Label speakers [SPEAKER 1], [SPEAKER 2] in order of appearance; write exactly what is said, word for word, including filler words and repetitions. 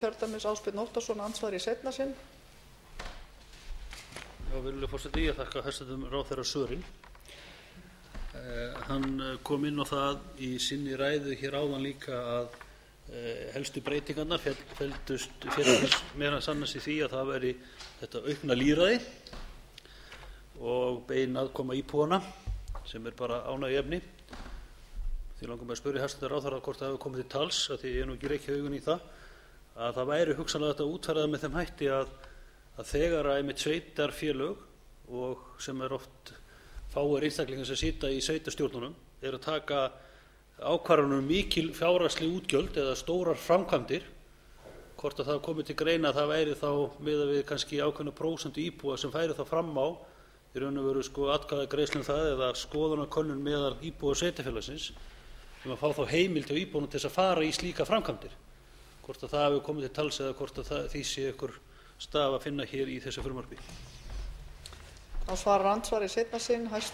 [SPEAKER 1] kjördæmis Ásbjörn Óttarsson andsvar í seinna sinn.
[SPEAKER 2] Já, virðulegur forseti, ég þakka hæstvirtum ráðherra svörin. Eh, hann kom inn á það í sinni ræðu hér áðan líka að eh, helstu breytingarnar feldust meira sannast í því að það veri þetta aukna lýðræði og bein aðkoma íbúanna sem er bara ánægjuefni. Því langar mig að spyrja hæstvirtan ráðherra hvort það hefur komið til tals, af því ég er nú ekki rekið augun í það, að það væri hugsanlega þetta útfærað með þeim hætti að, að þegar að einmitt sveitarfélög og sem er oft fáir einstaklingar sem sitja í sveitarstjórnunum er að taka ákvarðanir um mikil fjárhagsleg útgjöld eða stórar framkvæmdir, hvort að það komið til greina að það væri þá miðað við kannski ákveðna prósentu íbúa sem færi þá fram á í raun og veru sko atkvæðagreiðslu um það eða skoðanakönnun meðal íbúa sveitarfélagsins um að fá þá heimild hjá íbúunum til þess að fara í slíka framkvæmdir. Hvort að það hefur komið til tals eða hvort að það, því sé ykkur staf að finna hér í þessu frumvarpi.
[SPEAKER 1] Þá svarar andsvar í seinna sinn